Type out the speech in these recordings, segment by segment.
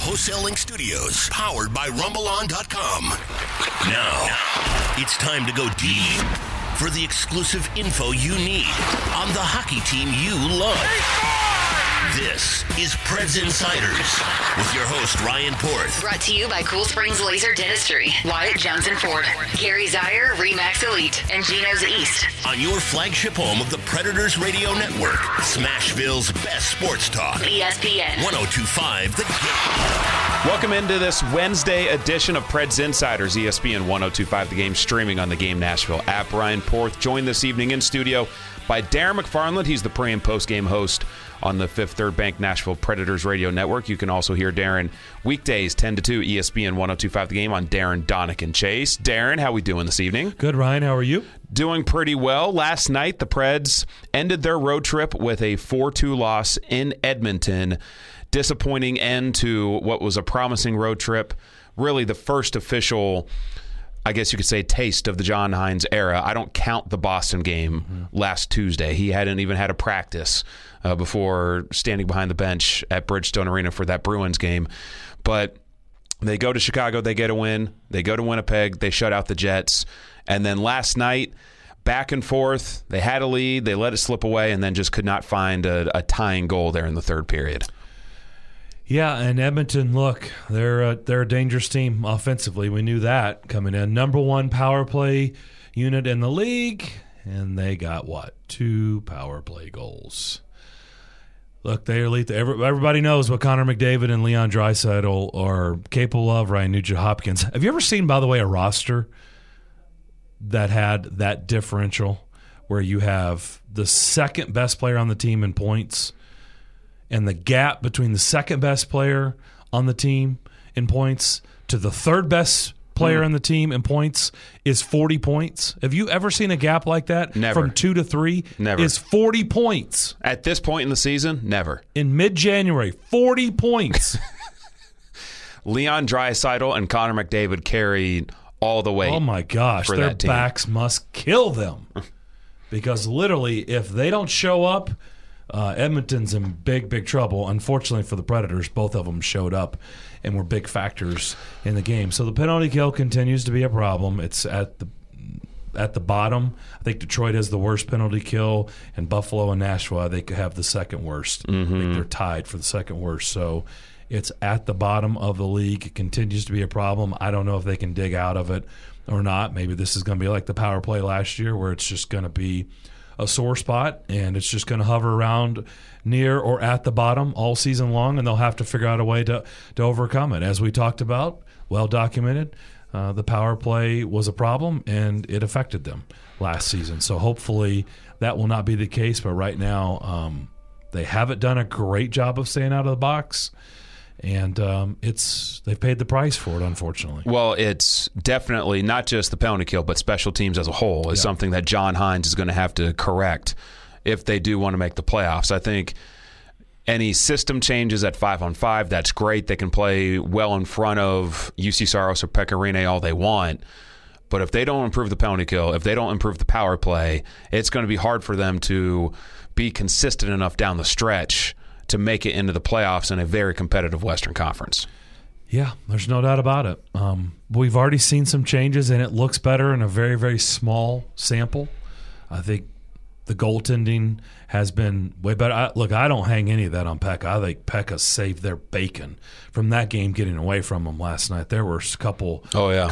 Wholesale Link Studios, powered by RumbleOn.com. Now, it's time to go deep for the exclusive info you need on the hockey team you love. This is Preds Insiders with your host, Ryan Porth. Brought to you by Cool Springs Laser Dentistry, Wyatt Johnson Ford, Gary Zier, Remax Elite, and Geno's East. On your flagship home of the Predators Radio Network, Smashville's best sports talk. ESPN 102.5 The Game. Welcome into this Wednesday edition of Preds Insiders, ESPN 102.5 The Game, streaming on the Game Nashville app. Ryan Porth joined this evening in studio by Darren McFarland. He's the pre- and post-game host on the Fifth Third Bank Nashville Predators Radio Network. You can also hear Darren weekdays 10 to 2, ESPN 102.5 The Game on Darren, Donick, and Chase. Darren, how we doing this evening? Good, Ryan. How are you? Doing pretty well. Last night, the Preds ended their road trip with a 4-2 loss in Edmonton. Disappointing end to what was a promising road trip. Really the first official, I guess you could say, taste of the John Hynes era. I don't count the Boston game last Tuesday. He hadn't even had a practice before standing behind the bench at Bridgestone Arena for that Bruins game. But they go to Chicago, they get a win. They go to Winnipeg, they shut out the Jets. And then last night, back and forth, they had a lead, they let it slip away, and then just could not find a tying goal there in the third period. Yeah, and Edmonton, look, they're a dangerous team offensively. We knew that coming in. Number one power play unit in the league, and they got, 2 power play goals. Look, they are lethal. Everybody knows what Connor McDavid and Leon Draisaitl are capable of. Ryan Nugent-Hopkins. Have you ever seen, by the way, a roster that had that differential where you have the second best player on the team in points and the gap between the second best player on the team in points to the third best player on the team in points is 40 points? Have you ever seen a gap like that? Never. From 2 to 3? Never. Is 40 points. At this point in the season, never. In mid-January, 40 points. Leon Draisaitl and Connor McDavid carried all the weight. Oh, my gosh. For Their that team. backs must kill them. Because literally, if they don't show up, Edmonton's in big, big trouble. Unfortunately for the Predators, both of them showed up and were big factors in the game. So the penalty kill continues to be a problem. It's at the bottom. I think Detroit has the worst penalty kill, and Buffalo and Nashville, I think, have the second worst. I think they're tied for the second worst. So it's at the bottom of the league. It continues to be a problem. I don't know if they can dig out of it or not. Maybe this is going to be like the power play last year, where it's just going to be a sore spot, and it's just going to hover around near or at the bottom all season long, and they'll have to figure out a way to overcome it. As we talked about, well documented, the power play was a problem, and it affected them last season. So hopefully that will not be the case, but right now they haven't done a great job of staying out of the box, and they've paid the price for it, unfortunately. Well, it's definitely not just the penalty kill, but special teams as a whole is something that John Hynes is going to have to correct if they do want to make the playoffs. I think any system changes at 5-on-5, that's great. They can play well in front of UC Saros or Pekka Rinne all they want. But if they don't improve the penalty kill, if they don't improve the power play, it's going to be hard for them to be consistent enough down the stretch to make it into the playoffs in a very competitive Western Conference. Yeah, there's no doubt about it. We've already seen some changes, and it looks better in a very, very small sample. I think the goaltending has been way better. I don't hang any of that on Pekka. I think Pekka saved their bacon from that game getting away from them last night. There were a couple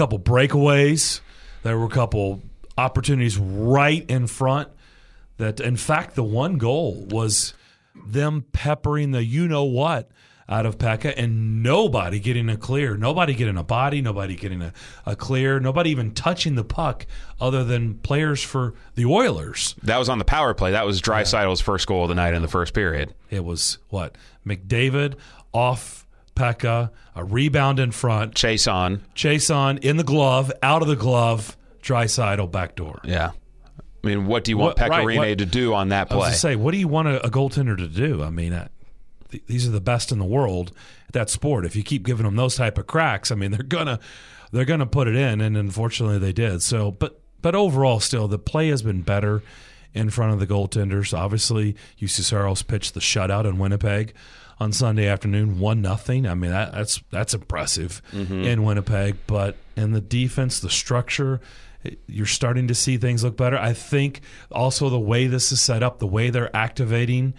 breakaways. There were a couple opportunities right in front that, in fact, the one goal was them peppering the you-know-what out of Pekka and nobody getting a clear, nobody getting a body, nobody getting a clear, nobody even touching the puck other than players for the Oilers. That was on the power play. That was Draisaitl's first goal of the night in the first period. It was, McDavid off Pekka, a rebound in front. Chase on in the glove, out of the glove, Draisaitl backdoor. Yeah. I mean, what do you want Pekka Rinne to do on that play? I was going to say, what do you want a goaltender to do? I mean, these are the best in the world at that sport. If you keep giving them those type of cracks, I mean, they're gonna put it in, and unfortunately they did. So, but overall, still, the play has been better in front of the goaltenders. Obviously, UC Saros pitched the shutout in Winnipeg on Sunday afternoon, 1-0. I mean, that's impressive in Winnipeg. But in the defense, the structure, you're starting to see things look better. I think also the way this is set up, the way they're activating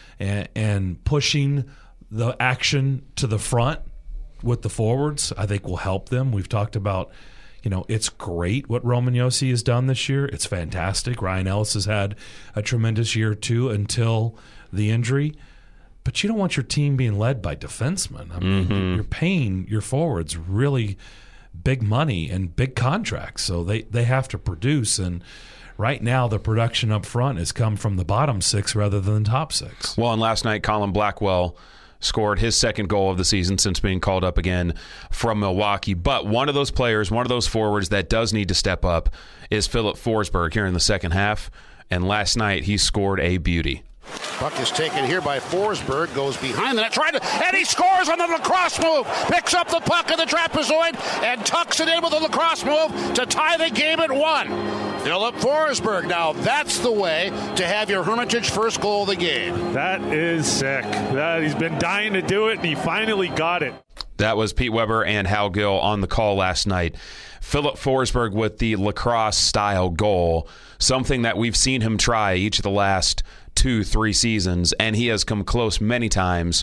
and pushing the action to the front with the forwards, I think will help them. We've talked about, it's great what Roman Josi has done this year. It's fantastic. Ryan Ellis has had a tremendous year too until the injury. But you don't want your team being led by defensemen. I mean, you're paying your forwards really big money and big contracts, so they have to produce. And right now, the production up front has come from the bottom six rather than the top six. Well, and last night, Colin Blackwell scored his second goal of the season since being called up again from Milwaukee. But one of those players, one of those forwards that does need to step up is Philip Forsberg here in the second half. And last night, he scored a beauty. Puck is taken here by Forsberg, goes behind the net, and he scores on the lacrosse move. Picks up the puck in the trapezoid and tucks it in with a lacrosse move to tie the game at 1. Philip Forsberg. Now that's the way to have your Hermitage first goal of the game. That is sick. He's been dying to do it, and he finally got it. That was Pete Weber and Hal Gill on the call last night. Philip Forsberg with the lacrosse-style goal, something that we've seen him try each of the last 2-3 seasons, and he has come close many times.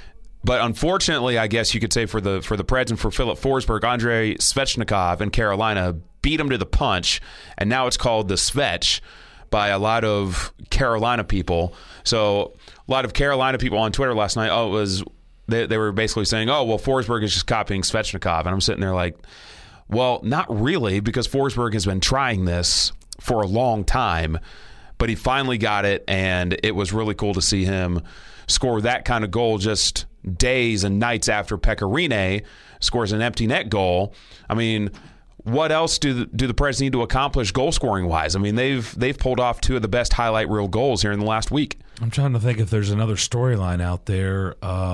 But unfortunately, I guess you could say for the Preds and for Philip Forsberg, Andrei Svechnikov in Carolina beat him to the punch, and now it's called the Svetch by a lot of Carolina people. So a lot of Carolina people on Twitter last night, they were basically saying, Forsberg is just copying Svechnikov. And I'm sitting there like, well, not really, because Forsberg has been trying this for a long time. But he finally got it, and it was really cool to see him score that kind of goal just days and nights after Pekka Rinne scores an empty net goal. I mean, what else do the Preds need to accomplish goal-scoring wise? I mean, they've pulled off two of the best highlight reel goals here in the last week. I'm trying to think if there's another storyline out there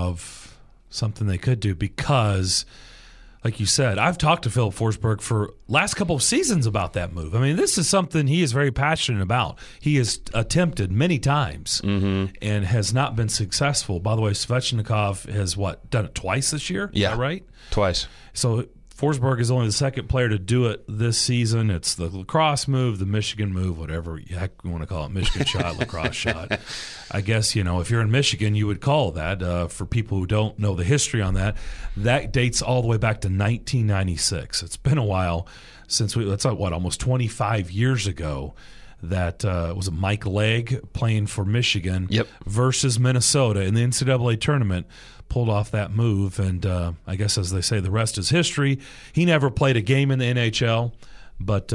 of something they could do because, like you said, I've talked to Philip Forsberg for last couple of seasons about that move. I mean, this is something he is very passionate about. He has attempted many times and has not been successful. By the way, Svechnikov has, done it twice this year? Yeah. Is that right? Twice. So Forsberg is only the second player to do it this season. It's the lacrosse move, the Michigan move, whatever you want to call it, Michigan shot, lacrosse shot. I guess, if you're in Michigan, you would call that. For people who don't know the history on that, that dates all the way back to 1996. It's been a while since almost 25 years ago that was Mike Legg playing for Michigan versus Minnesota in the NCAA tournament. Pulled off that move, and I guess, as they say, the rest is history. He never played a game in the NHL, but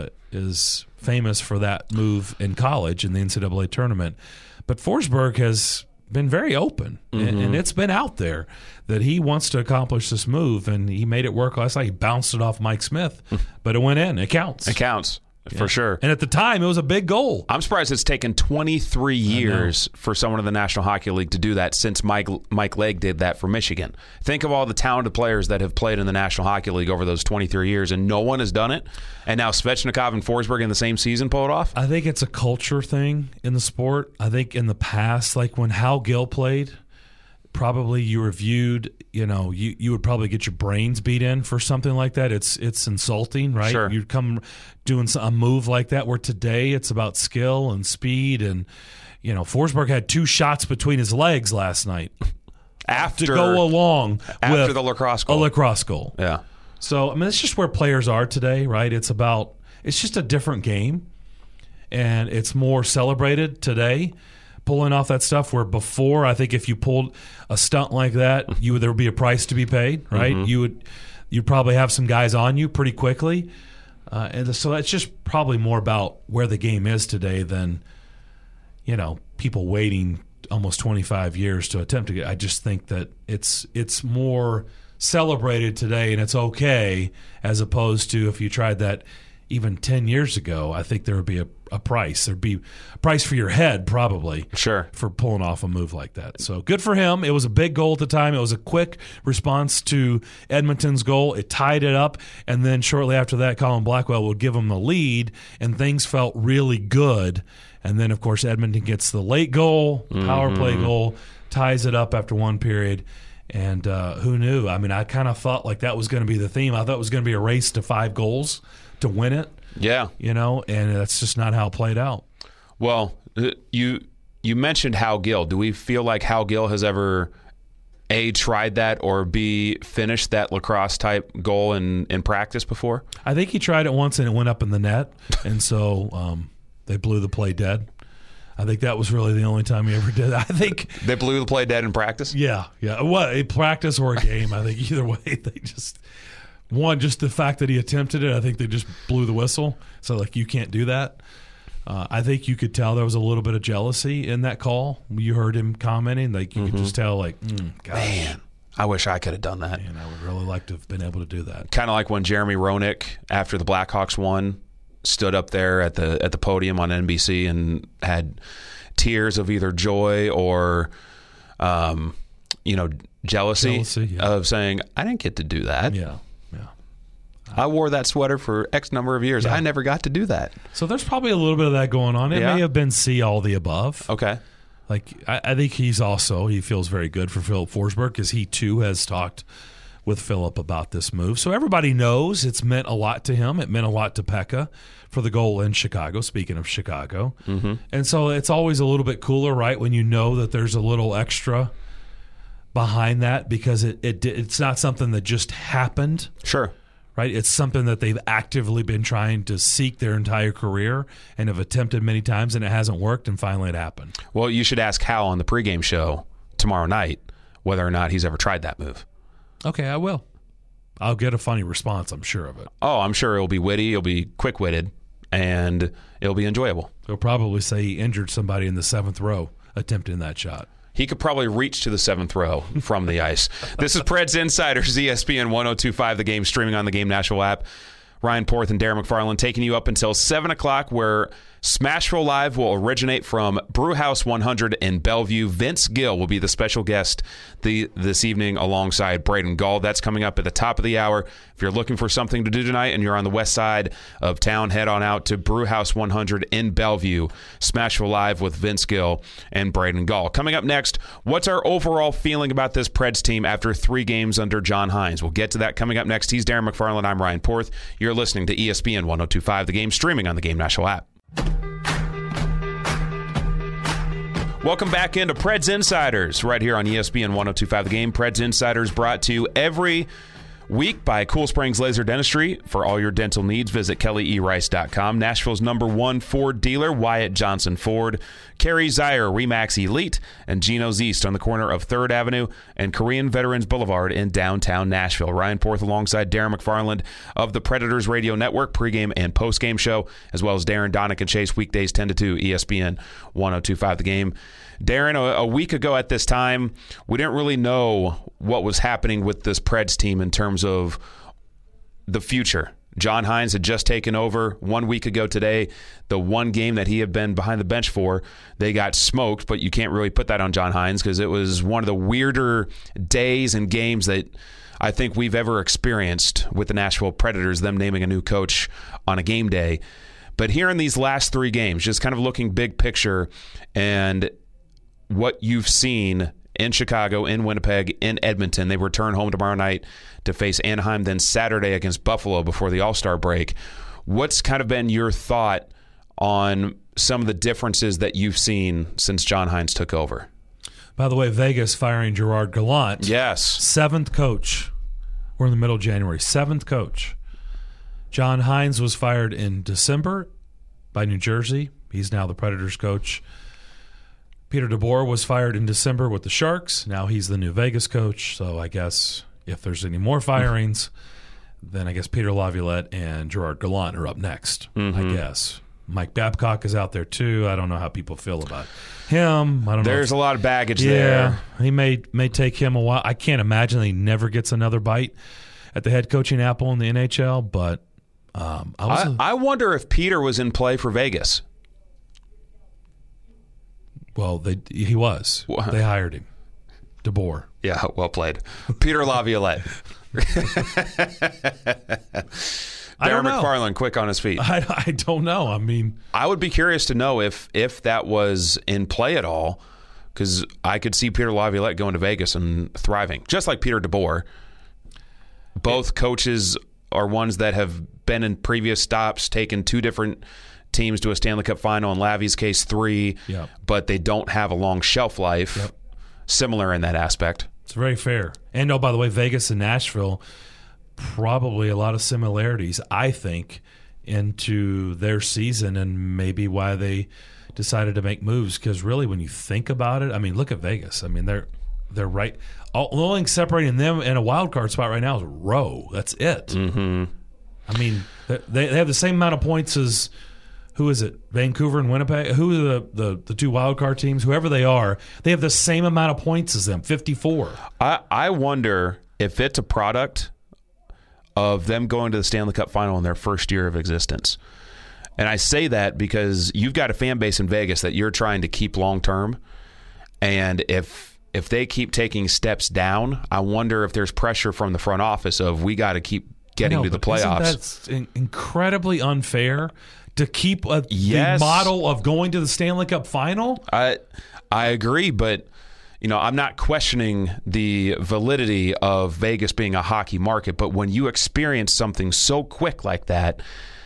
is famous for that move in college in the NCAA tournament. But Forsberg has been very open, and it's been out there that he wants to accomplish this move, and he made it work last night. He bounced it off Mike Smith, but it went in. It counts. It counts. For sure. And at the time, it was a big goal. I'm surprised it's taken 23 years for someone in the National Hockey League to do that since Mike Legg did that for Michigan. Think of all the talented players that have played in the National Hockey League over those 23 years, and no one has done it. And now Svechnikov and Forsberg in the same season pull it off? I think it's a culture thing in the sport. I think in the past, like when Hal Gill played, probably you were viewed, you would probably get your brains beat in for something like that. It's insulting, right? Sure. You'd come doing a move like that, where today it's about skill and speed. And, Forsberg had 2 shots between his legs last night After to go along with the lacrosse goal. A lacrosse goal. Yeah. So, I mean, it's just where players are today, right? It's just a different game, and it's more celebrated today. Pulling off that stuff where before, I think if you pulled a stunt like that, there would be a price to be paid, right? You'd probably have some guys on you pretty quickly, and so that's just probably more about where the game is today than people waiting almost 25 years to attempt to get. I just think that it's more celebrated today, and it's okay, as opposed to if you tried that even 10 years ago. I think there would be a price. There'd be a price for your head, probably. Sure. For pulling off a move like that. So good for him. It was a big goal at the time. It was a quick response to Edmonton's goal. It tied it up, and then shortly after that, Colin Blackwell would give him the lead, and things felt really good. And then, of course, Edmonton gets the late goal, power play goal, ties it up after one period. And who knew? I mean, I kind of thought like that was going to be the theme. I thought it was going to be a race to 5 goals to win it. Yeah. And that's just not how it played out. Well, you mentioned Hal Gill. Do we feel like Hal Gill has ever A, tried that, or B, finished that lacrosse type goal in practice before? I think he tried it once and it went up in the net, and so they blew the play dead. I think that was really the only time he ever did that. I think they blew the play dead in practice? Yeah. Well, a practice or a game, I think either way, they just the fact that he attempted it, I think they just blew the whistle. So, like, you can't do that. I think you could tell there was a little bit of jealousy in that call. You heard him commenting. Like, you could just tell, like, gosh. Man, I wish I could have done that. And I would really like to have been able to do that. Kind of like when Jeremy Roenick, after the Blackhawks won, stood up there at the podium on NBC and had tears of either joy or, jealousy of saying, I didn't get to do that. Yeah. I wore that sweater for X number of years. Yeah. I never got to do that. So there's probably a little bit of that going on. It may have been C, all the above. Okay. Like, I think he feels very good for Philip Forsberg because he, too, has talked with Philip about this move. So everybody knows it's meant a lot to him. It meant a lot to Pekka for the goal in Chicago, speaking of Chicago. Mm-hmm. And so it's always a little bit cooler, right, when you know that there's a little extra behind that because it's not something that just happened. Sure. Right? It's something that they've actively been trying to seek their entire career and have attempted many times, and it hasn't worked, and finally it happened. Well, you should ask Hal on the pregame show tomorrow night whether or not he's ever tried that move. Okay, I will. I'll get a funny response, I'm sure of it. Oh, I'm sure it'll be witty, it'll be quick-witted, and it'll be enjoyable. He'll probably say he injured somebody in the 7th row attempting that shot. He could probably reach to the 7th row from the ice. This is Preds Insiders, ESPN 102.5, the game, streaming on the Game Nashville app. Ryan Porth and Darren McFarland taking you up until 7 o'clock, where Smashville Live will originate from Brewhouse 100 in Bellevue. Vince Gill will be the special guest this evening alongside Braden Gall. That's coming up at the top of the hour. If you're looking for something to do tonight and you're on the west side of town, head on out to Brewhouse 100 in Bellevue. Smashville Live with Vince Gill and Braden Gall. Coming up next, what's our overall feeling about this Preds team after 3 games under John Hines? We'll get to that coming up next. He's Darren McFarland. I'm Ryan Porth. You're listening to ESPN 102.5, the game, streaming on the Game Nashville app. Welcome back into Preds Insiders right here on ESPN 102.5 The Game. Preds Insiders brought to you every week by Cool Springs Laser Dentistry. For all your dental needs, visit KellyERice.com. Nashville's #1 Ford dealer, Wyatt Johnson Ford. Kerry Zier, RE/MAX Elite, and Gino's East on the corner of 3rd Avenue and Korean Veterans Boulevard in downtown Nashville. Ryan Porth alongside Darren McFarland of the Predators Radio Network, pregame and postgame show, as well as Darren, Donick, and Chase weekdays 10 to 2, ESPN 102.5 The Game. Darren, a week ago at this time, we didn't really know what was happening with this Preds team in terms of the future. John Hines had just taken over 1 week ago today. The one game that he had been behind the bench for, they got smoked, but you can't really put that on John Hines because it was one of the weirder days and games that I think we've ever experienced with the Nashville Predators, them naming a new coach on a game day. But here in these last 3 games, just kind of looking big picture and what you've seen in Chicago, in Winnipeg, in Edmonton. They return home tomorrow night to face Anaheim, then Saturday against Buffalo before the All-Star break. What's kind of been your thought on some of the differences that you've seen since John Hines took over? By the way, Vegas firing Gerard Gallant. Yes. 7th coach. We're in the middle of January. 7th coach. John Hines was fired in December by New Jersey. He's now the Predators coach. Peter DeBoer was fired in December with the Sharks. Now he's the new Vegas coach. So I guess if there's any more firings, then I guess Peter Laviolette and Gerard Gallant are up next, I guess. Mike Babcock is out there too. I don't know how people feel about him. I don't know. There's a lot of baggage there. He may take him a while. I can't imagine he never gets another bite at the head coaching apple in the NHL, but I wonder if Peter was in play for Vegas. Well, he was. They hired him. DeBoer. Yeah, well played. Peter Laviolette. Darren McFarland, quick on his feet. I don't know. I mean, I would be curious to know if that was in play at all, because I could see Peter Laviolette going to Vegas and thriving, just like Peter DeBoer. Both coaches are ones that have been in previous stops, taken 2 different teams to a Stanley Cup final, in Lavi's case 3, but they don't have a long shelf life. Similar in that aspect. It's very fair. And, by the way, Vegas and Nashville, probably a lot of similarities, I think, into their season and maybe why they decided to make moves. Because really, when you think about it, I mean, look at Vegas. I mean, they're right. The only thing separating them in a wild card spot right now is Rowe. That's it. Mm-hmm. I mean, they have the same amount of points as, who is it, Vancouver and Winnipeg? Who are the 2 wild card teams? Whoever they are, they have the same amount of points as them, 54. I wonder if it's a product of them going to the Stanley Cup final in their first year of existence. And I say that because you've got a fan base in Vegas that you're trying to keep long term. And if they keep taking steps down, I wonder if there's pressure from the front office of, we got to keep getting to the playoffs. That's incredibly unfair to keep the model of going to the Stanley Cup final. I agree, but I'm not questioning the validity of Vegas being a hockey market, but when you experience something so quick like that,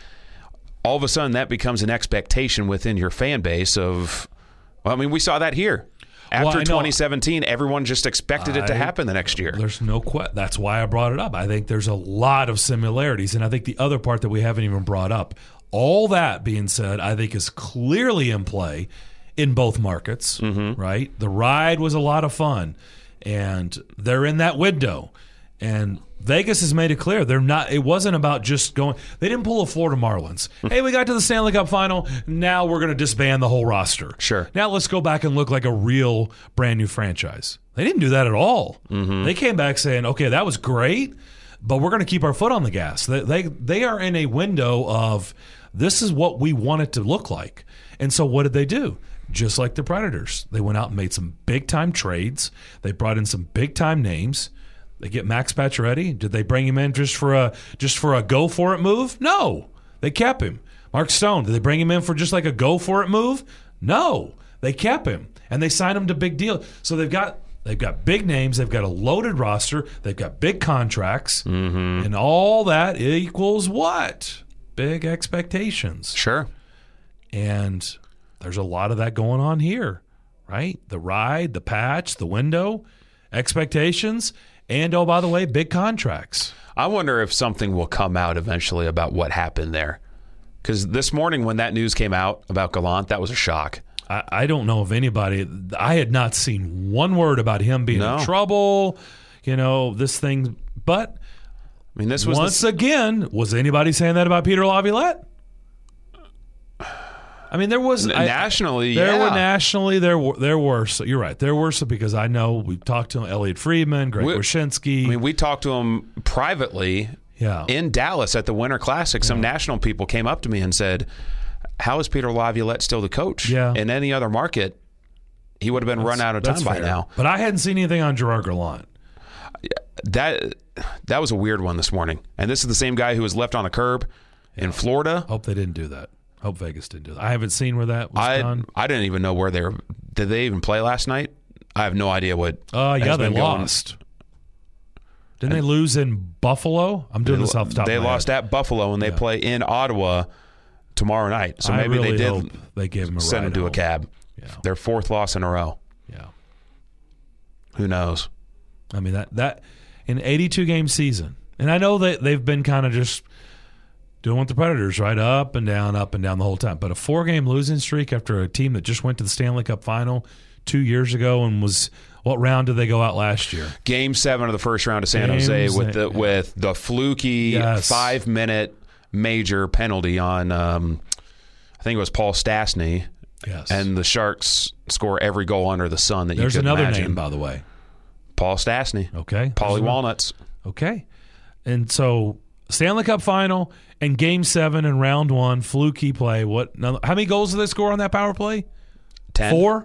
all of a sudden that becomes an expectation within your fan base of, well, I mean, we saw that here. After 2017, everyone just expected it to happen the next year. There's no question. That's why I brought it up. I think there's a lot of similarities, and I think the other part that we haven't even brought up, all that being said, I think is clearly in play in both markets, right? The ride was a lot of fun, and they're in that window. And Vegas has made it clear they're not. It wasn't about just going. They didn't pull a Florida Marlins. Hey, we got to the Stanley Cup final. Now we're going to disband the whole roster. Sure. Now let's go back and look like a real brand new franchise. They didn't do that at all. They came back saying, "Okay, that was great, but we're going to keep our foot on the gas." They are in a window of, this is what we want it to look like. And so what did they do? Just like the Predators, they went out and made some big time trades. They brought in some big time names. They get Max Pacioretty. Did they bring him in just for a go for it move? No, they kept him. Mark Stone. Did they bring him in for just like a go for it move? No, they kept him and they signed him to big deal. So they've got big names. They've got a loaded roster. They've got big contracts, and all that equals what? Big expectations. Sure. And there's a lot of that going on here, right? The ride, the patch, the window, expectations. And, oh, by the way, big contracts. I wonder if something will come out eventually about what happened there. Because this morning when that news came out about Gallant, that was a shock. I don't know if anybody – I had not seen one word about him being in trouble, this thing. But I mean, this was once again, was anybody saying that about Peter Laviolette? I mean, there was nationally. There were. So you're right. There were some, because I know we talked to Elliot Friedman, Greg Wyshynski. I mean, we talked to him privately. In Dallas at the Winter Classic. Some national people came up to me and said, "How is Peter Laviolette still the coach? In any other market, he would have been run out of time by now." But I hadn't seen anything on Gerard Gallant. That was a weird one this morning. And this is the same guy who was left on a curb in Florida. Hope they didn't do that. Hope Vegas didn't do that. I haven't seen where that was done. I didn't even know where they were. Did they even play last night? I have no idea what. They lost. Didn't they lose in Buffalo? I'm doing this off the top of my head. They lost at Buffalo, and they play in Ottawa tomorrow night. So maybe really they did hope they gave him a send him to a cab. Their 4th loss in a row. Yeah. Who knows? I mean, that an 82-game season. And I know that they've been kind of just doing what the Predators, right? Up and down the whole time. But a 4-game losing streak after a team that just went to the Stanley Cup final 2 years ago and was – what round did they go out last year? Game 7 of the first round of San Jose with the fluky 5-minute major penalty on I think it was Paul Stastny. Yes. And the Sharks score every goal under the sun that There's you could another imagine. Name, by the way. Paul Stastny. Okay. Paulie Walnuts. Okay. And so Stanley Cup final and Game 7 in round 1, fluky play. How many goals did they score on that power play? 10. 4?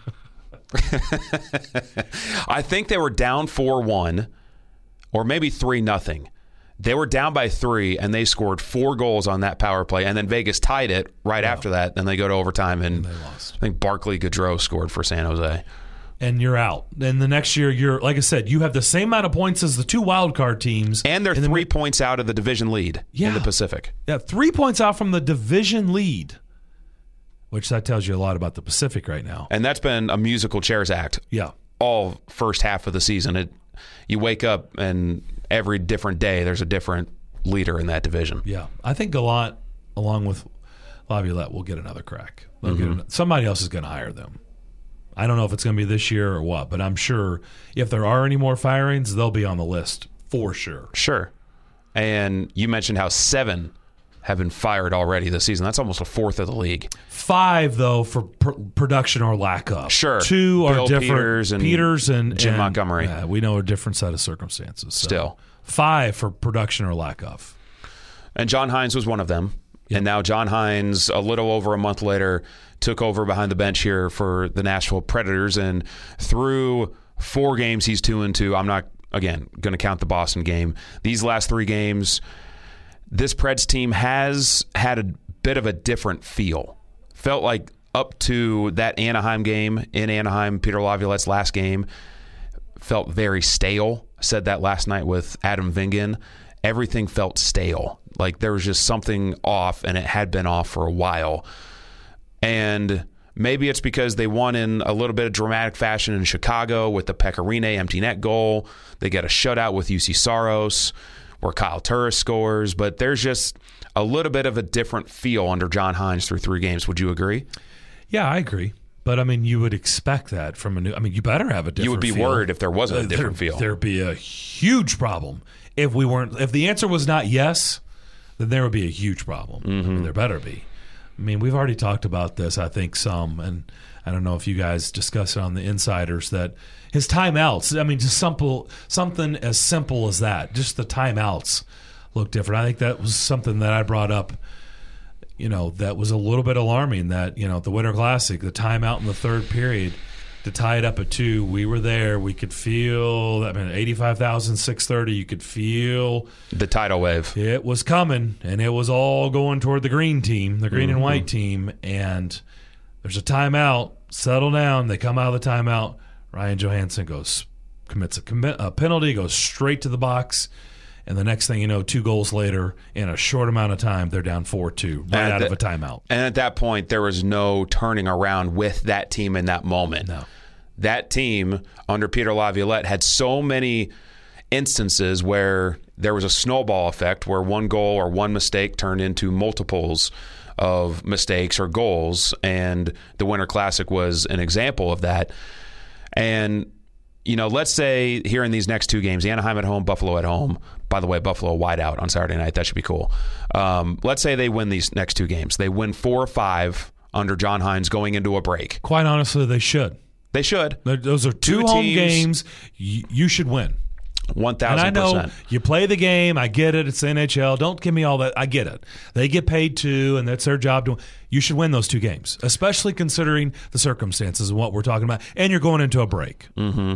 I think they were down 4-1 or maybe 3-0. They were down by 3 and they scored 4 goals on that power play, and then Vegas tied it right after that, and they go to overtime and they lost. I think Barclay Gaudreau scored for San Jose. and you're out. And the next year, you're, like I said, you have the same amount of points as the 2 wild card teams. And they're 3 points out of the division lead in the Pacific. Yeah, 3 points out from the division lead, which that tells you a lot about the Pacific right now. And that's been a musical chairs act. Yeah. All first half of the season. You wake up and every different day there's a different leader in that division. Yeah. I think Gallant, along with Laviolette, will get another crack. Somebody else is going to hire them. I don't know if it's going to be this year or what, but I'm sure if there are any more firings, they'll be on the list for sure. Sure. And you mentioned how 7 have been fired already this season. That's almost a fourth of the league. 5, though, for production or lack of. Sure. 2 are Bill different. Peters and Jim and Montgomery. We know a different set of circumstances. So. Still. 5 for production or lack of. And John Hines was one of them. Yep. And now John Hines, a little over a month later, took over behind the bench here for the Nashville Predators. And through 4 games, he's 2-2. I'm not, again, going to count the Boston game. These last 3 games, this Preds team has had a bit of a different feel. Felt like up to that Anaheim game in Anaheim, Peter Laviolette's last game, felt very stale. I said that last night with Adam Vingan. Everything felt stale. Like there was just something off, and it had been off for a while. And maybe it's because they won in a little bit of dramatic fashion in Chicago with the Pecorine empty net goal. They get a shutout with UC Saros where Kyle Turris scores. But there's just a little bit of a different feel under John Hines through 3 games. Would you agree? Yeah, I agree. But, I mean, you would expect that from a new – I mean, you better have a different feel. You would be worried if there wasn't a different feel. There'd be a huge problem. If the answer was not yes, then there would be a huge problem. I mean, there better be. I mean, we've already talked about this, I think, some, and I don't know if you guys discussed it on the Insiders, that his timeouts, I mean, just something as simple as that, just the timeouts look different. I think that was something that I brought up, that was a little bit alarming, that, at the Winter Classic, the timeout in the third period, to tie it up at 2, we were there. We could feel, 85,630, you could feel the tidal wave. It was coming, and it was all going toward the green team, the green and white team. And there's a timeout. Settle down. They come out of the timeout. Ryan Johansson commits a penalty, goes straight to the box. And the next thing you know, 2 goals later, in a short amount of time, they're down 4-2 right out of a timeout. And at that point, there was no turning around with that team in that moment. No. That team, under Peter Laviolette, had so many instances where there was a snowball effect where one goal or one mistake turned into multiples of mistakes or goals. And the Winter Classic was an example of that. And let's say here in these next 2 games, Anaheim at home, Buffalo at home. By the way, Buffalo wide out on Saturday night. That should be cool. Let's say they win these next 2 games. They win 4 or 5 under John Hines going into a break. Quite honestly, they should. They should. Those are 2 home games. You should win. 1,000%. And I know you play the game. I get it. It's the NHL. Don't give me all that. I get it. They get paid too, and that's their job. You should win those 2 games, especially considering the circumstances and what we're talking about. And you're going into a break. Mm-hmm.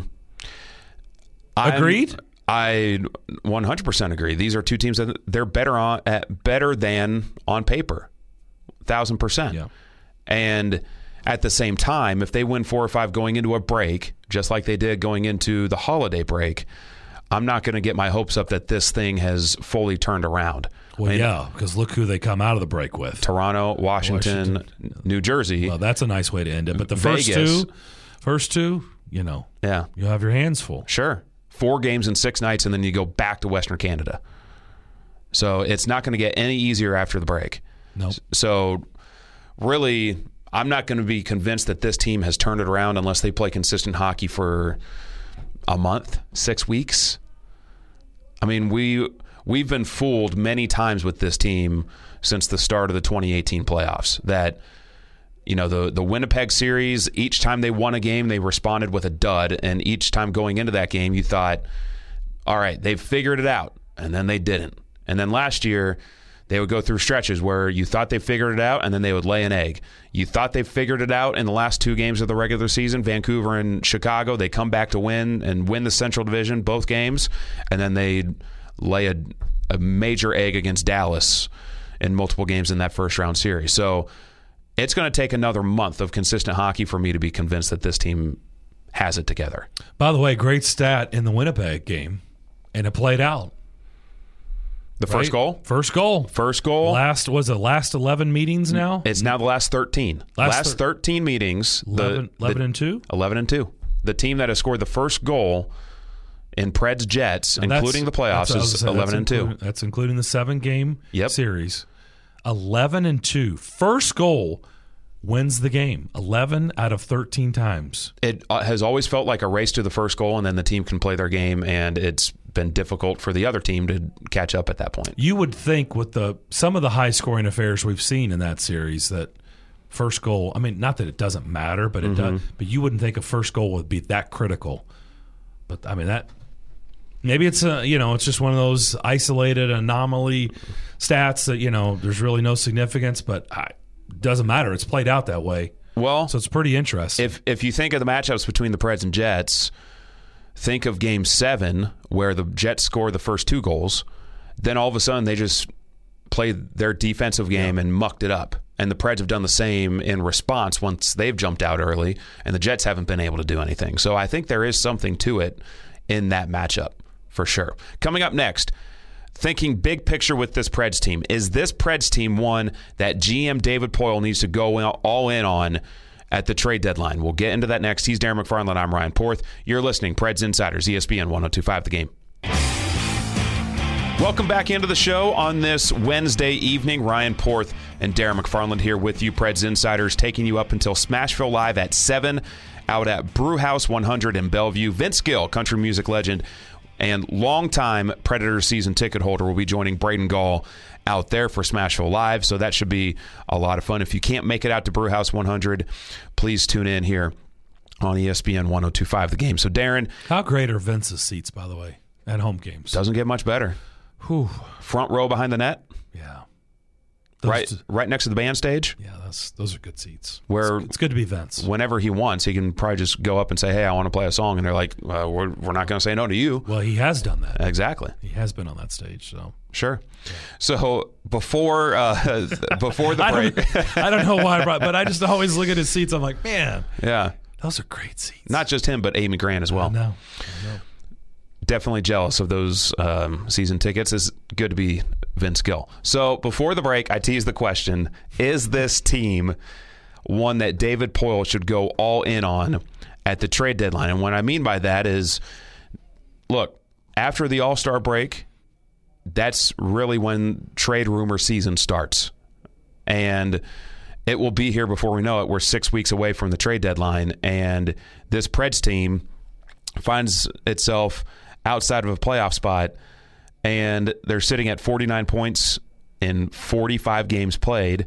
Agreed? I 100% agree. These are 2 teams that they're better than on paper, 1,000%. Yeah. And at the same time, if they win 4 or 5 going into a break, just like they did going into the holiday break, I'm not going to get my hopes up that this thing has fully turned around. Well, because look who they come out of the break with: Toronto, Washington, New Jersey. Well, that's a nice way to end it. But the Vegas. first two, yeah, you'll have your hands full. Sure. 4 games in 6 nights, and then you go back to Western Canada. So it's not going to get any easier after the break. Nope. So really, I'm not going to be convinced that this team has turned it around unless they play consistent hockey for a month, 6 weeks. I mean, we've been fooled many times with this team since the start of the 2018 playoffs that the Winnipeg series, each time they won a game, they responded with a dud. And each time going into that game, you thought, all right, they've figured it out. And then they didn't. And then last year, they would go through stretches where you thought they figured it out, and then they would lay an egg. You thought they figured it out in the last 2 games of the regular season, Vancouver and Chicago. They come back to win the Central Division, both games. And then they lay a major egg against Dallas in multiple games in that first-round series. So it's going to take another month of consistent hockey for me to be convinced that this team has it together. By the way, great stat in the Winnipeg game, and it played out. The first goal? First goal. Last 11 meetings now? It's now the last 13. Last 13 meetings. 11 and 2? 11 and 2. The team that has scored the first goal in Preds Jets, including the playoffs, is 11 and 2. That's including the 7-game Yep. series. 11 and 2. First goal wins the game 11 out of 13 times. It has always felt like a race to the first goal, and then the team can play their game, and it's been difficult for the other team to catch up at that point. You would think with some of the high-scoring affairs we've seen in that series that first goal, I mean, not that it doesn't matter, but it does. But you wouldn't think a first goal would be that critical. But, I mean, that maybe it's it's just one of those isolated anomaly stats that, there's really no significance, but it doesn't matter. It's played out that way. Well, so it's pretty interesting. If you think of the matchups between the Preds and Jets, think of Game 7 where the Jets score the first 2 goals. Then all of a sudden they just played their defensive game and mucked it up. And the Preds have done the same in response once they've jumped out early, and the Jets haven't been able to do anything. So I think there is something to it in that matchup for sure. Coming up next, thinking big picture with this Preds team. Is this Preds team one that GM David Poile needs to go all in on at the trade deadline? We'll get into that next. He's Darren McFarland. I'm Ryan Porth. You're listening Preds Insiders, ESPN 102.5 The Game. Welcome back into the show on this Wednesday evening. Ryan Porth and Darren McFarland here with you, Preds Insiders, taking you up until Smashville Live at 7 out at Brewhouse 100 in Bellevue. Vince Gill, country music legend and longtime Predators season ticket holder, will be joining Braden Gall out there for Smashville Live, so that should be a lot of fun. If you can't make it out to Brewhouse 100, please tune in here on ESPN 102.5 The Game. So, Darren. How great are Vince's seats, by the way, at home games? Doesn't get much better. Whew. Front row behind the net. Yeah. Right next to the band stage. Yeah, those are good seats. Where it's good to be Vince. Whenever he wants, he can probably just go up and say, "Hey, I want to play a song," and they're like, "We're not going to say no to you." Well, he has done that. Exactly. He has been on that stage, so sure. Yeah. So before the break, I don't know why, but I just always look at his seats. I'm like, man, yeah, those are great seats. Not just him, but Amy Grant as well. I know. Definitely jealous of those season tickets. It's good to be Vince Gill. So before the break, I teased the question, is this team one that David Poile should go all in on at the trade deadline? And what I mean by that is, look, after the All-Star break, that's really when trade rumor season starts. And it will be here before we know it. We're 6 weeks away from the trade deadline, and this Preds team finds itself outside of a playoff spot, and they're sitting at 49 points in 45 games played.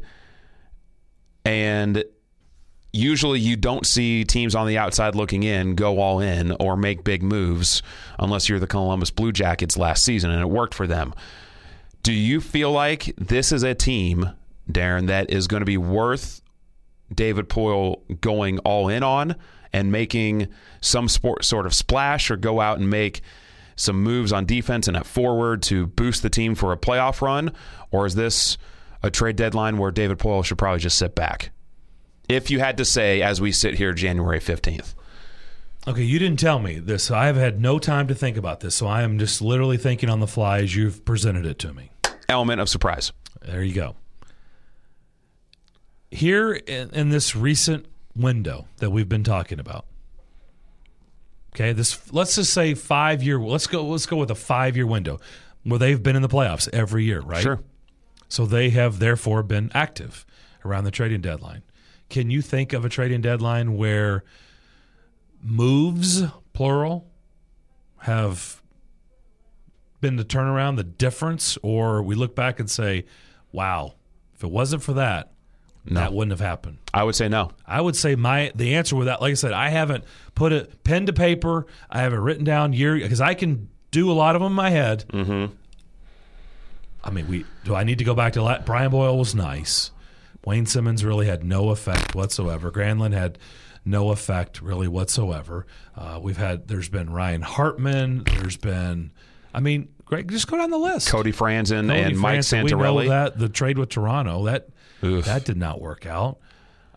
And usually you don't see teams on the outside looking in go all in or make big moves unless you're the Columbus Blue Jackets last season, and it worked for them. Do you feel like this is a team, Darren, that is going to be worth David Poile going all in on and making some sort of splash, or go out and make some moves on defense and at forward to boost the team for a playoff run? Or is this a trade deadline where David Poile should probably just sit back? If you had to say, as we sit here January 15th. Okay, you didn't tell me this. I have had no time to think about this, so I am just literally thinking on the fly as you've presented it to me. Element of surprise. There you go. Here in this recent window that we've been talking about, okay, let's just say 5 year. Let's go with a 5 year window where they've been in the playoffs every year, right? Sure. So they have therefore been active around the trading deadline. Can you think of a trading deadline where moves, plural, have been the turnaround, the difference, or we look back and say, wow, if it wasn't for that, that wouldn't have happened? I would say no. I would say the answer with that, like I said, I haven't put a pen to paper. I haven't written down because I can do a lot of them in my head. Mm-hmm. I mean, do I need to go back to that? Brian Boyle was nice. Wayne Simmons really had no effect whatsoever. Granlund had no effect really whatsoever. There's been Ryan Hartman. There's been, Greg, just go down the list. Cody Franzen and Mike Santorelli. We know that the trade with Toronto, that did not work out.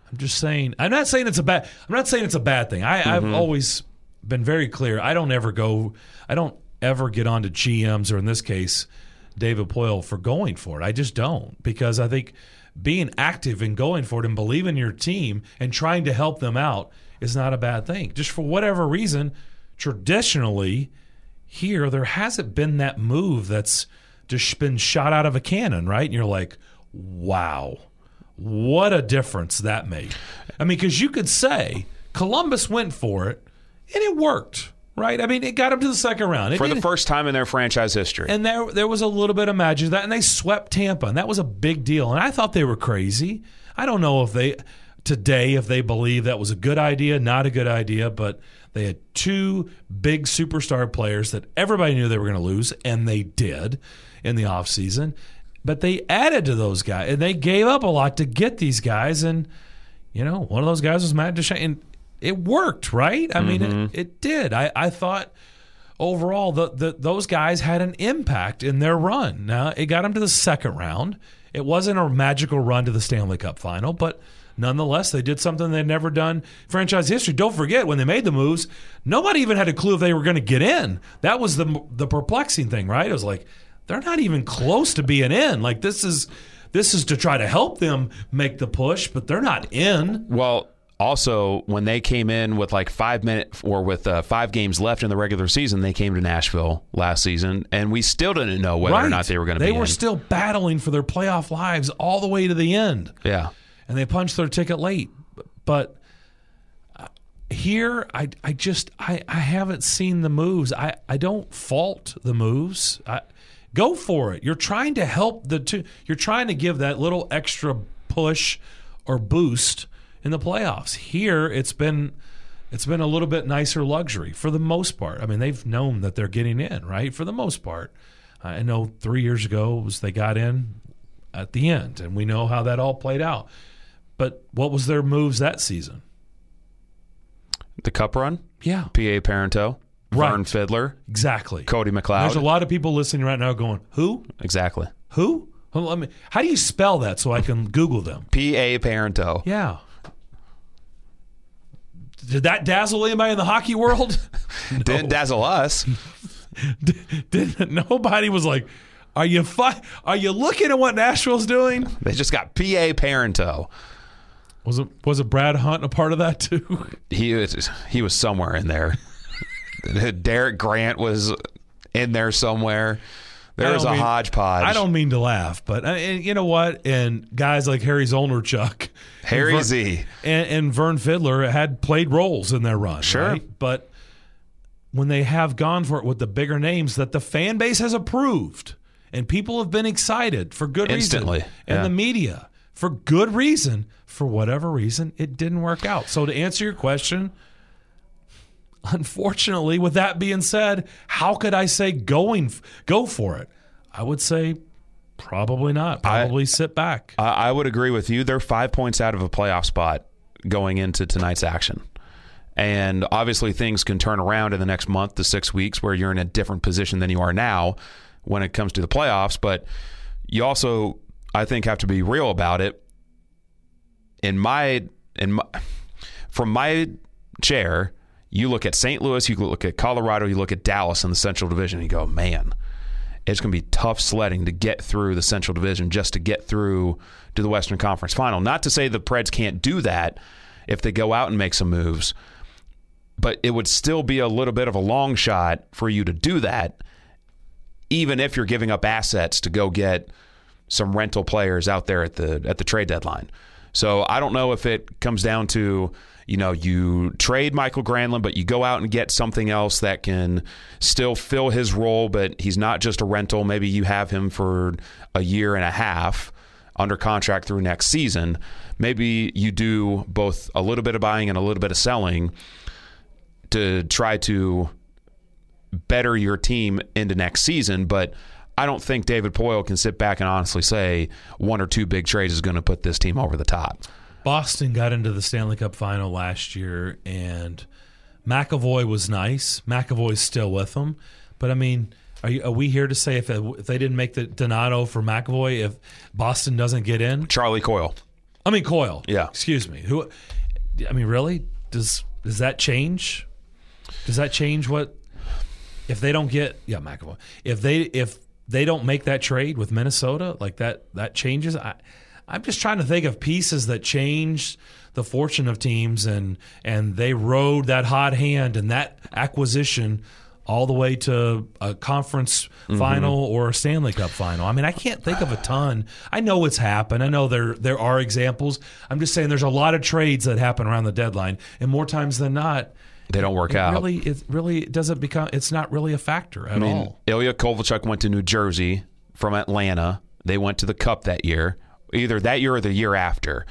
I'm just saying. I'm not saying it's a bad thing. I've always been very clear. I don't ever get onto GMs, or in this case, David Poile, for going for it. I just don't, because I think being active and going for it and believing in your team and trying to help them out is not a bad thing. Just for whatever reason, traditionally here, there hasn't been that move that's just been shot out of a cannon, right? And you're like, wow, what a difference that made. I mean, because you could say Columbus went for it, and it worked, right? I mean, it got them to the second round. For the first time in their franchise history. And there was a little bit of magic to that, and they swept Tampa, and that was a big deal. And I thought they were crazy. I don't know if they believe that was a good idea, not a good idea, but they had two big superstar players that everybody knew they were going to lose, and they did in the offseason. But they added to those guys, and they gave up a lot to get these guys. And, one of those guys was Matt Duchene. And it worked, right? I mean, it did. I thought overall those guys had an impact in their run. Now, it got them to the second round. It wasn't a magical run to the Stanley Cup final, but nonetheless, they did something they'd never done in franchise history. Don't forget, when they made the moves, nobody even had a clue if they were going to get in. That was the perplexing thing, right? It was like, they're not even close to being in. Like, this is to try to help them make the push, but they're not in. Well, also, when they came in with like 5 games left in the regular season, they came to Nashville last season, and we still didn't know whether or not they were going to be in. They were still battling for their playoff lives all the way to the end. Yeah. And they punched their ticket late. But here, I haven't seen the moves. I don't fault the moves. Go for it. You're trying to help the two. You're trying to give that little extra push or boost in the playoffs. Here, it's been a little bit nicer luxury for the most part. I mean, they've known that they're getting in, right? For the most part. I know 3 years ago they got in at the end, and we know how that all played out. But what was their moves that season? The Cup run? Yeah. P.A. Parento. Right. Vern Fiddler. Exactly. Cody McLeod. There's a lot of people listening right now going, who? Exactly. Who? How do you spell that so I can Google them? P.A. Parento. Yeah. Did that dazzle anybody in the hockey world? No. Didn't dazzle us. Nobody was like, are you looking at what Nashville's doing? They just got P.A. Parento. Was it Brad Hunt a part of that too? He was somewhere in there. Derek Grant was in there somewhere. There was a hodgepodge. I don't mean to laugh, but you know what? And guys like Harry Zolnarchuk, Harry Z, and Vern Fiddler had played roles in their run. Sure, right? But when they have gone for it with the bigger names that the fan base has approved, and people have been excited for good instantly, reason, and the media for good reason, for whatever reason, it didn't work out. So to answer your question, unfortunately, with that being said, how could I say go for it? I would say probably not. Probably sit back. I would agree with you. They're 5 points out of a playoff spot going into tonight's action. And obviously things can turn around in the next month to 6 weeks where you're in a different position than you are now when it comes to the playoffs. But you also, I think, have to be real about it. From my chair, you look at St. Louis, you look at Colorado, you look at Dallas in the Central Division, and you go, man, it's going to be tough sledding to get through the Central Division just to get through to the Western Conference Final. Not to say the Preds can't do that if they go out and make some moves, but it would still be a little bit of a long shot for you to do that, even if you're giving up assets to go get some rental players out there at the trade deadline. So I don't know if it comes down to, you trade Michael Granlund, but you go out and get something else that can still fill his role, but he's not just a rental. Maybe you have him for a year and a half under contract through next season. Maybe you do both a little bit of buying and a little bit of selling to try to better your team into next season, but I don't think David Poile can sit back and honestly say one or two big trades is going to put this team over the top. Boston got into the Stanley Cup final last year, and McAvoy was nice. McAvoy's still with them. But, I mean, are we here to say if they didn't make the Donato for McAvoy, if Boston doesn't get in? Charlie Coyle. Coyle. Yeah. Excuse me. Really? Does that change? Does that change what if they don't get McAvoy? If they don't make that trade with Minnesota, like that changes. I'm just trying to think of pieces that change the fortune of teams, and they rode that hot hand and that acquisition all the way to a conference final or a Stanley Cup final. I mean, I can't think of a ton. I know it's happened. I know there are examples. I'm just saying there's a lot of trades that happen around the deadline, and more times than not, they don't work out. It really doesn't become. It's not really a factor at all. Ilya Kovalchuk went to New Jersey from Atlanta. They went to the Cup that year, either that year or the year after,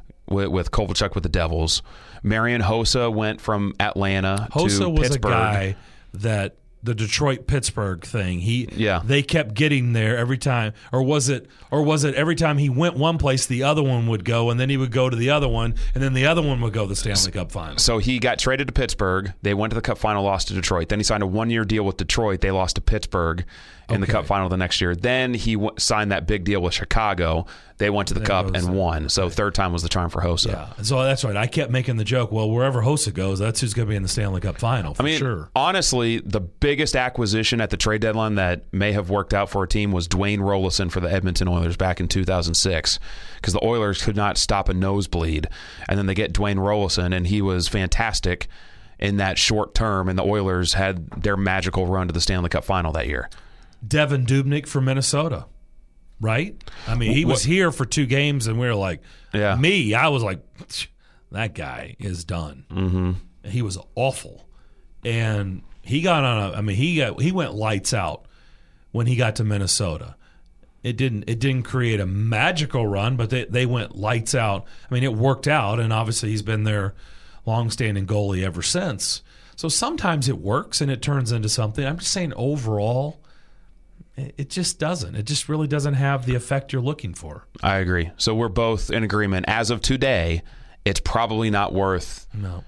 with Kovalchuk with the Devils. Marian Hossa went from Atlanta to Pittsburgh. Hossa was a guy that the Detroit-Pittsburgh thing. They kept getting there every time, or was it every time he went one place, the other one would go, and then he would go to the other one, and then the other one would go to the Stanley Cup final. So he got traded to Pittsburgh. They went to the Cup final, lost to Detroit. Then he signed a 1-year deal with Detroit. They lost to Pittsburgh in the Cup final the next year. Then he signed that big deal with Chicago. They went to the Cup and won. So third time was the charm for Hossa. Yeah, so that's right. I kept making the joke, well, wherever Hossa goes, that's who's going to be in the Stanley Cup final for sure. Honestly, the biggest acquisition at the trade deadline that may have worked out for a team was Dwayne Rolison for the Edmonton Oilers back in 2006, because the Oilers could not stop a nosebleed. And then they get Dwayne Rolison, and he was fantastic in that short term, and the Oilers had their magical run to the Stanley Cup final that year. Devan Dubnyk from Minnesota, right? I mean, he was here for 2 games, and we were like, I was like, that guy is done. Mm-hmm. He was awful, and he got on he went lights out when he got to Minnesota. It didn't create a magical run, but they went lights out. I mean, it worked out, and obviously he's been their longstanding goalie ever since. So sometimes it works and it turns into something. I'm just saying overall, it just doesn't. It just really doesn't have the effect you're looking for. I agree. So we're both in agreement. As of today, it's probably not worth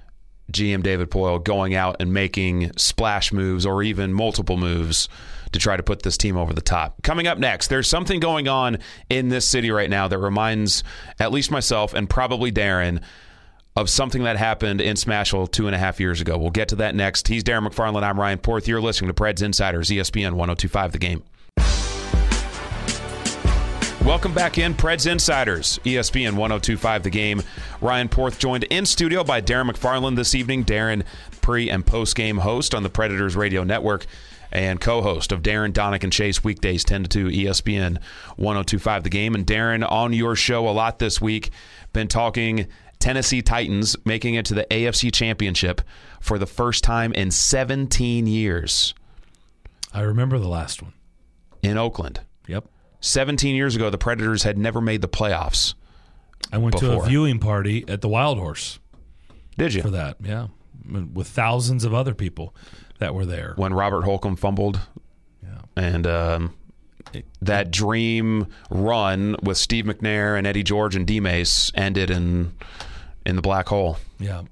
GM David Poile going out and making splash moves or even multiple moves to try to put this team over the top. Coming up next, there's something going on in this city right now that reminds at least myself and probably Darren of something that happened in Smashville 2.5 years ago. We'll get to that next. He's Darren McFarland. I'm Ryan Porth. You're listening to Preds Insiders, ESPN 102.5 The Game. Welcome back in, Preds Insiders, ESPN 102.5 The Game. Ryan Porth joined in studio by Darren McFarland this evening. Darren, pre- and post-game host on the Predators Radio Network and co-host of Darren, Donick, and Chase weekdays 10 to 2, ESPN 102.5 The Game. And Darren, on your show a lot this week, been talking Tennessee Titans making it to the AFC Championship for the first time in 17 years. I remember the last one. In Oakland. Yep. 17 years ago, the Predators had never made the playoffs. I went to a viewing party at the Wild Horse. Did you? For that, yeah. With thousands of other people that were there. When Robert Holcomb fumbled. Yeah. And that dream run with Steve McNair and Eddie George and D-Mace ended in the black hole. Yeah.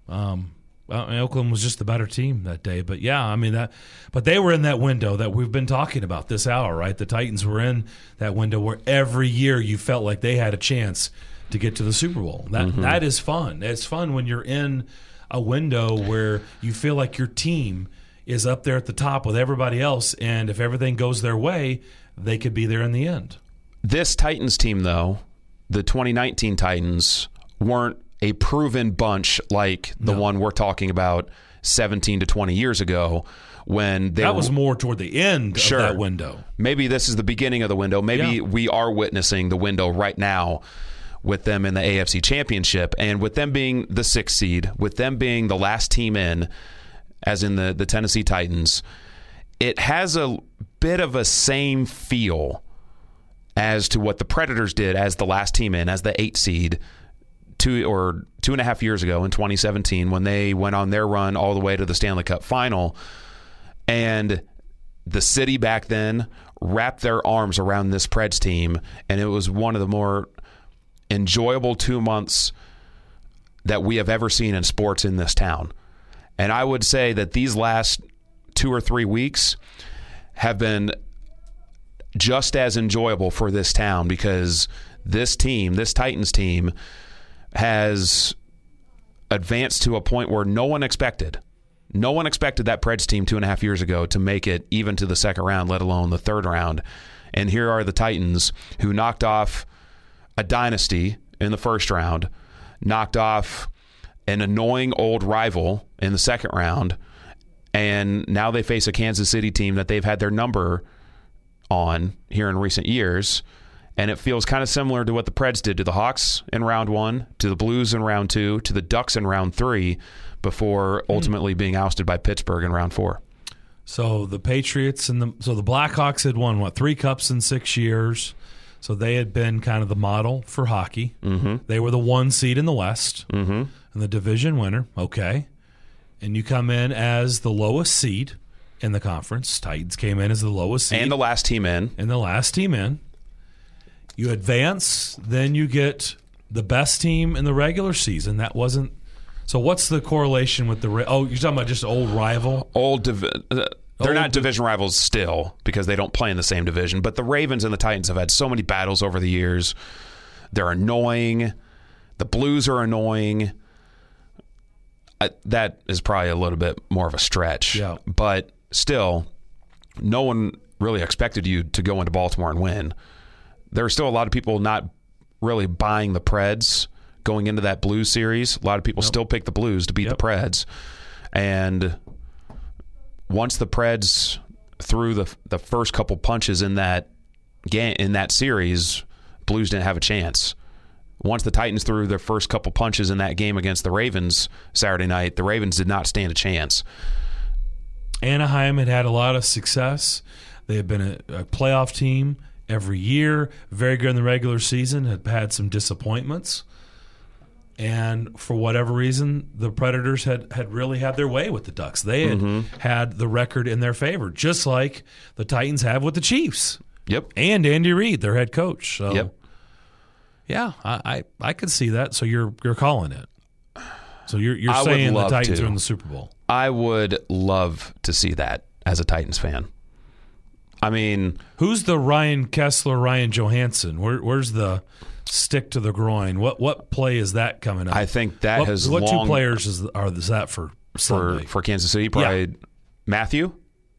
Oakland was just the better team that day, but but they were in that window that we've been talking about this hour, right? The Titans were in that window where every year you felt like they had a chance to get to the Super Bowl. That is fun. It's fun when you're in a window where you feel like your team is up there at the top with everybody else, and if everything goes their way, they could be there in the end. This Titans team, though, the 2019 Titans, weren't a proven bunch like the one we're talking about 17 to 20 years ago when they was more toward the end of that window. Maybe this is the beginning of the window. Maybe we are witnessing the window right now with them in the AFC Championship, and with them being the 6th seed, with them being the last team in, as in the Tennessee Titans, it has a bit of a same feel as to what the Predators did as the last team in, as the 8th seed, 2.5 years ago in 2017 when they went on their run all the way to the Stanley Cup final. And the city back then wrapped their arms around this Preds team, and it was one of the more enjoyable 2 months that we have ever seen in sports in this town. And I would say that these last 2 or 3 weeks have been just as enjoyable for this town because this Titans team, has advanced to a point where no one expected. No one expected that Preds team 2.5 years ago to make it even to the second round, let alone the third round. And here are the Titans, who knocked off a dynasty in the first round, knocked off an annoying old rival in the second round, and now they face a Kansas City team that they've had their number on here in recent years. And it feels kind of similar to what the Preds did to the Hawks in round 1, to the Blues in round 2, to the Ducks in round 3, before ultimately being ousted by Pittsburgh in round 4. So the Patriots and the Blackhawks had won 3 cups in 6 years. So they had been kind of the model for hockey. Mm-hmm. They were the 1 seed in the West and the division winner. Okay, and you come in as the lowest seed in the conference. Titans came in as the lowest seed and the last team in. You advance, then you get the best team in the regular season. That wasn't. So what's the correlation with the? You're talking about just old rival. They're not division rivals still because they don't play in the same division. But the Ravens and the Titans have had so many battles over the years. They're annoying. The Blues are annoying. That is probably a little bit more of a stretch. Yeah. But still, no one really expected you to go into Baltimore and win. There are still a lot of people not really buying the Preds going into that Blues series. A lot of people still pick the Blues to beat the Preds. And once the Preds threw the first couple punches in that game, in that series, Blues didn't have a chance. Once the Titans threw their first couple punches in that game against the Ravens Saturday night, the Ravens did not stand a chance. Anaheim had a lot of success. They had been a playoff team every year, very good in the regular season, had some disappointments. And for whatever reason, the Predators had really had their way with the Ducks. They had had the record in their favor, just like the Titans have with the Chiefs. Yep. And Andy Reid, their head coach. So, yep. Yeah, I could see that. So you're calling it. So you're I saying would the Titans to. are in the Super Bowl. I would love to see that as a Titans fan. I mean, who's the Ryan Kessler, Ryan Johansson? Where's the stick to the groin? What play is that coming up? I think that has what long, 2 players is that for Sunday? For Kansas City? Probably Matthew.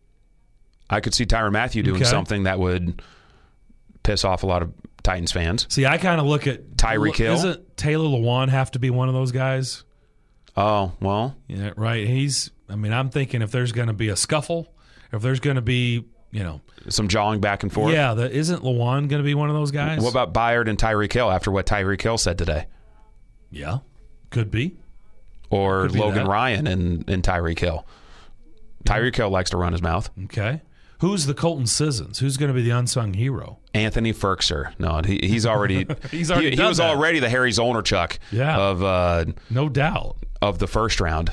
I could see Tyrann Mathieu doing something that would piss off a lot of Titans fans. See, I kind of look at Tyreek Hill. Doesn't Taylor Lewan have to be one of those guys? Oh, well. Yeah, right. I'm thinking if there's going to be a scuffle, if there's going to be, some jawing back and forth. Yeah, isn't Lewan going to be one of those guys? What about Byard and Tyreek Hill after what Tyreek Hill said today? Yeah, could be. Or Could be Logan that. Ryan and Tyreek Hill. Tyreek Hill likes to run his mouth. Okay. Who's the Colton Sissons? Who's going to be the unsung hero? Anthony Firkser. No, he's already He's already he done was that. already the Harry Zollnerchuk of no doubt of the first round.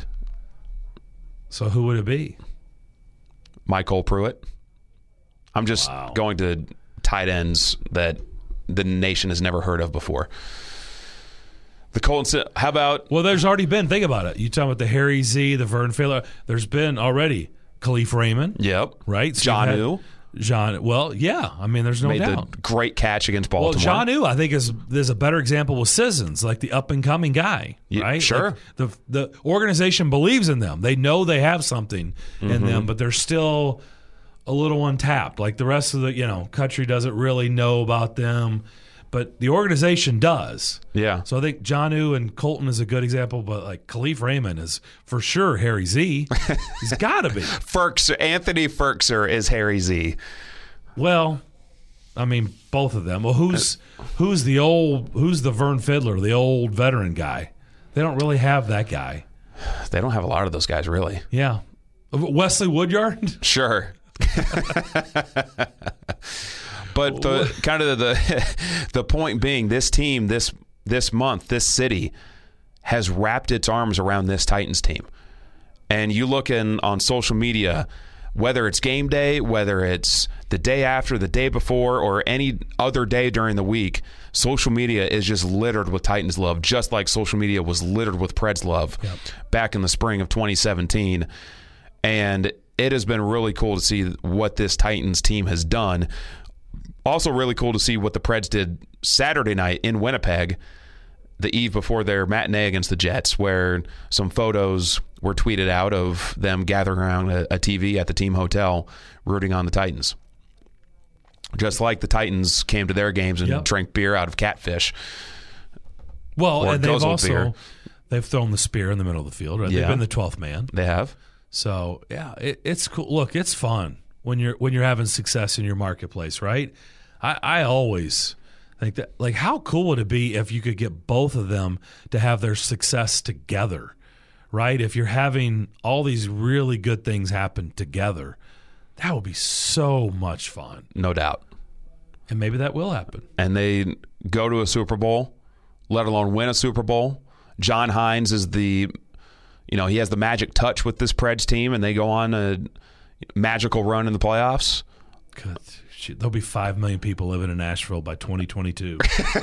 So who would it be? Michael Pruitt. I'm just going to tight ends that the nation has never heard of before. The Colton. How about? Well, there's already been. Think about it. You talking about the Harry Z, the Vern Fiedler. There's been already Khalif Raymond. Yep. Right. So John. Well, yeah. I mean, there's no made doubt. the great catch against Baltimore. Well, John I think is a better example with Sissons, like the up and coming guy. Right. Sure. Like the organization believes in them. They know they have something in them, but they're still a little untapped. Like the rest of the country doesn't really know about them, but the organization does. Yeah. So I think Johnu and Colton is a good example, but like Khalif Raymond is for sure Harry Z. He's got to be. Anthony Firkser is Harry Z. Well, I mean both of them. Well, who's the Vern Fiedler, the old veteran guy? They don't really have that guy. They don't have a lot of those guys, really. Yeah. Wesley Woodyard? Sure. But the point being, this team, this month, this city has wrapped its arms around this Titans team. And you look on social media, whether it's game day, whether it's the day after, the day before, or any other day during the week, social media is just littered with Titans love, just like social media was littered with Preds love back in the spring of 2017. And it has been really cool to see what this Titans team has done. Also really cool to see what the Preds did Saturday night in Winnipeg, the eve before their matinee against the Jets, where some photos were tweeted out of them gathering around a TV at the team hotel rooting on the Titans. Just like the Titans came to their games and drank beer out of catfish. Well, and they've guzzled beer. They've thrown the spear in the middle of the field, right? Yeah. They've been the 12th man. They have. So, yeah, it's cool. Look, it's fun when you're having success in your marketplace, right? I always think that, like, how cool would it be if you could get both of them to have their success together, right? If you're having all these really good things happen together, that would be so much fun. No doubt. And maybe that will happen. And they go to a Super Bowl, let alone win a Super Bowl. John Hines is he has the magic touch with this Preds team, and they go on a magical run in the playoffs. God, there'll be 5 million people living in Nashville by 2022.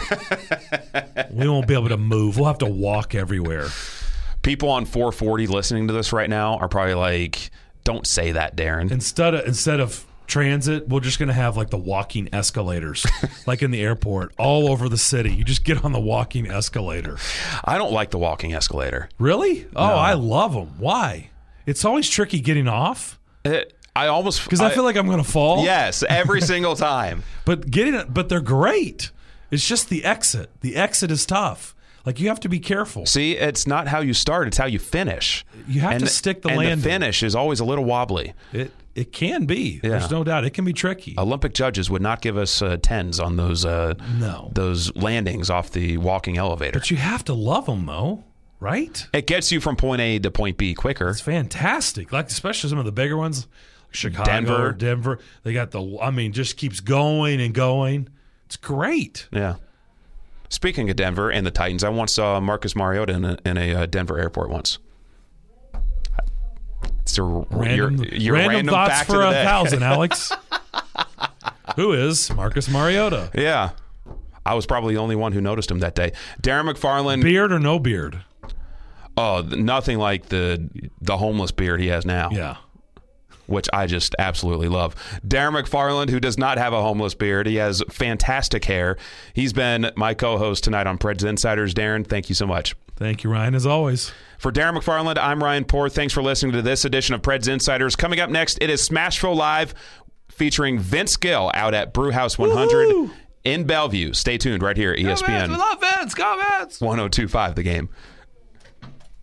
We won't be able to move. We'll have to walk everywhere. People on 440 listening to this right now are probably like, don't say that, Darren. Instead of transit, we're just going to have like the walking escalators, like in the airport, all over the city. You just get on the walking escalator. I don't like the walking escalator. Really? Oh, I love them. Why? It's always tricky getting off. Because I feel like I'm going to fall. Yes, every single time. But they're great. It's just the exit. The exit is tough. Like, you have to be careful. See, it's not how you start; it's how you finish. You have to stick the landing. And the finish is always a little wobbly. It can be. Yeah. There's no doubt. It can be tricky. Olympic judges would not give us 10s on those landings off the walking elevator. But you have to love them, though, right? It gets you from point A to point B quicker. It's fantastic. Like, especially some of the bigger ones, Chicago, Denver. They got just keeps going and going. It's great. Yeah. Speaking of Denver and the Titans, I once saw Marcus Mariota in a Denver airport once. It's a random thoughts fact for of the day. 1,000, Alex. Who is Marcus Mariota? Yeah. I was probably the only one who noticed him that day. Darren McFarland. Beard or no beard? Oh, nothing like the homeless beard he has now. Yeah. Which I just absolutely love. Darren McFarland, who does not have a homeless beard. He has fantastic hair. He's been my co-host tonight on Preds Insiders. Darren, thank you so much. Thank you, Ryan, as always. For Darren McFarland, I'm Ryan Poor. Thanks for listening to this edition of Preds Insiders. Coming up next, it is Smashville Live featuring Vince Gill out at Brewhouse 100 Woo-hoo! in Bellevue. Stay tuned right here at ESPN. Go Vince! We love Vince! Go Vince! 102.5 The Game.